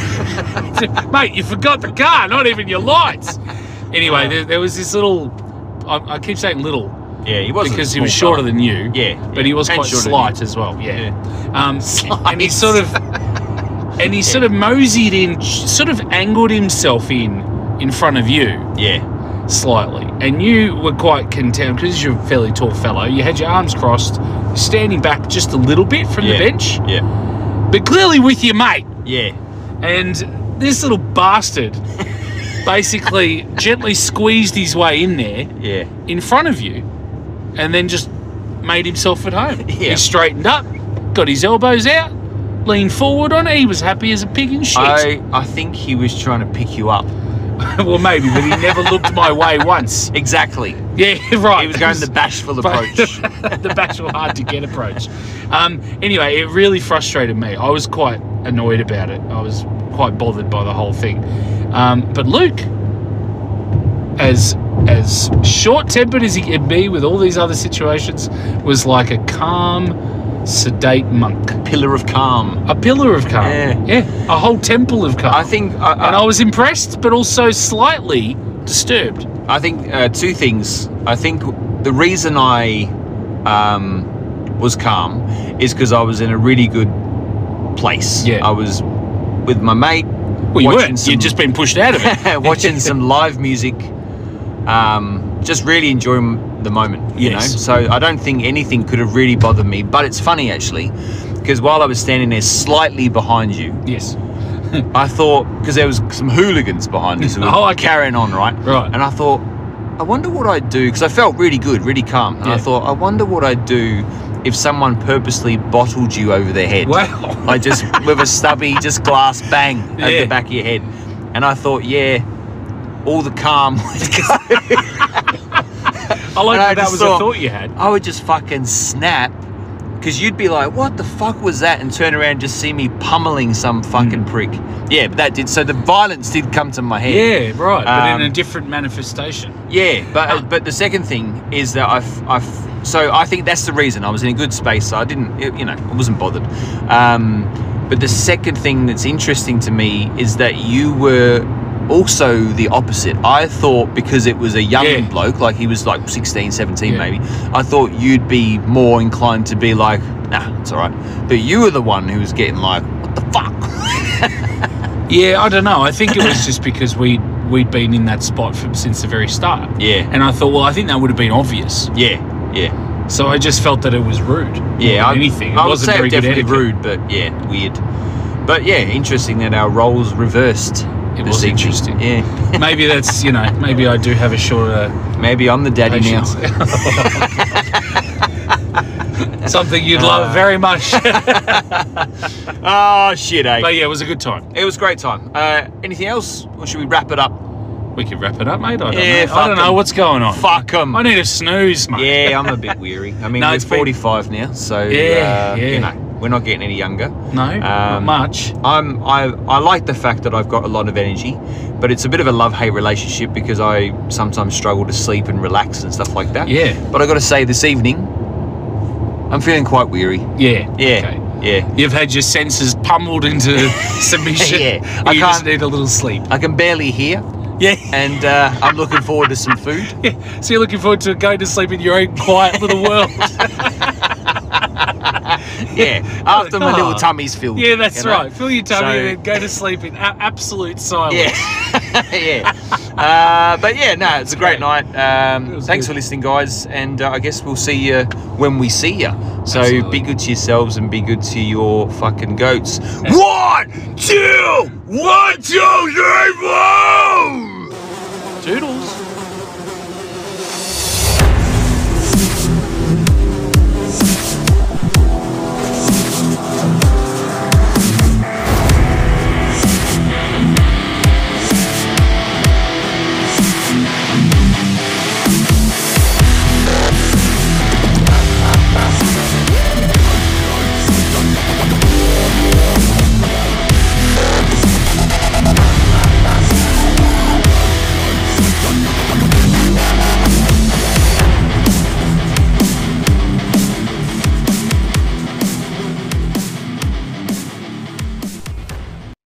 Mate, you forgot the car, not even your lights. Anyway, there was this little... I keep saying little. Yeah, he was because he was shorter than you. Yeah, but he was quite slight as well. Yeah. And he sort of moseyed in, sort of angled himself in front of you. Yeah. Slightly, and you were quite content because you're a fairly tall fellow. You had your arms crossed, standing back just a little bit from the bench. Yeah. But clearly with your mate. Yeah. And this little bastard basically gently squeezed his way in there in front of you and then just made himself at home. Yeah. He straightened up, got his elbows out, leaned forward on it. He was happy as a pig in shit. I think he was trying to pick you up. Well, maybe, but he never looked my way once. Exactly. Yeah, right. He was going the bashful approach. The bashful, hard-to-get approach. Anyway, it really frustrated me. I was quite annoyed about it. I was quite bothered by the whole thing. But Luke, as short-tempered as he can be with all these other situations, was like a calm, sedate monk. Pillar of calm. A pillar of calm. Yeah. A whole temple of calm. I think... and I was impressed, but also slightly disturbed. I think two things. I think the reason I was calm is because I was in a really good place. Yeah. I was with my mate. Well, you weren't. You'd just been pushed out of it. Watching some live music. Just really enjoying the moment, you know. So I don't think anything could have really bothered me. But it's funny, actually, because while I was standing there slightly behind you... Yes. I thought, because there was some hooligans behind us who were carrying on, right? Right. And I thought, I wonder what I'd do, because I felt really good, really calm. And I thought, I wonder what I'd do if someone purposely bottled you over their head. Wow. Like just with a stubby, just glass bang over the back of your head. And I thought, all the calm would go. I like that was a thought you had. I would just fucking snap. Because you'd be like, what the fuck was that? And turn around and just see me pummeling some fucking prick. Yeah, but that did. So the violence did come to my head. Yeah, right. But in a different manifestation. Yeah, but the second thing is that so I think that's the reason I was in a good space. So I didn't, I wasn't bothered. But the second thing that's interesting to me is that you were also the opposite. I thought because it was a young bloke, like he was like 16, 17 maybe, I thought you'd be more inclined to be like, nah, it's all right. But you were the one who was getting like, what the fuck? Yeah, I don't know. I think it was just because we'd been in that spot since the very start. Yeah. And I thought, well, I think that would have been obvious. Yeah. So I just felt that it was rude. Yeah, anything. I would say very definitely rude, but weird. But interesting that our roles reversed. It was interesting. Yeah. Maybe that's, maybe I do have a shorter... Maybe I'm the daddy patience. now. Something you'd love very much. Oh, shit, eh? But yeah, it was a good time. It was a great time. Anything else? Or should we wrap it up? We could wrap it up, mate. I don't know. I don't know what's going on. Fuck them. I need a snooze, mate. Yeah, I'm a bit weary. I mean, we're 45 now, so we're not getting any younger. No, not much. I like the fact that I've got a lot of energy, but it's a bit of a love-hate relationship because I sometimes struggle to sleep and relax and stuff like that. Yeah. But I got to say, this evening, I'm feeling quite weary. Yeah. Yeah. Okay. Yeah. You've had your senses pummeled into submission. I just need a little sleep. I can barely hear. Yeah. And I'm looking forward to some food. Yeah. So you're looking forward to going to sleep in your own quiet little world. Yeah, after my little tummy's filled. Yeah, that's right. Fill your tummy and then go to sleep in absolute silence. Yeah. But yeah, no, it's a great night. Thanks for listening, guys. And I guess we'll see you when we see you. So be good to yourselves and be good to your fucking goats. 1, 2, 1, 2, 3, 4!